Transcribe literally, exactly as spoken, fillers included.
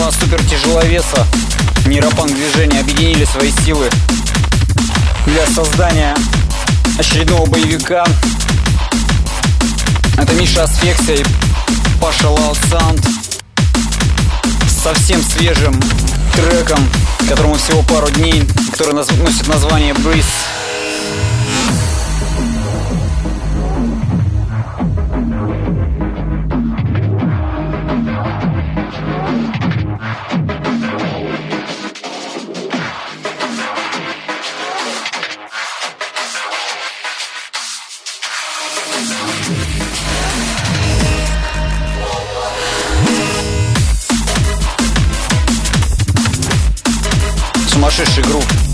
два супертяжеловеса нейропанк движения объединили свои силы для создания очередного боевика. Это Миша Асфексия и Паша Loud Sound с совсем свежим треком, которому всего пару дней, который носит название Breeze. Сумасшедший групп.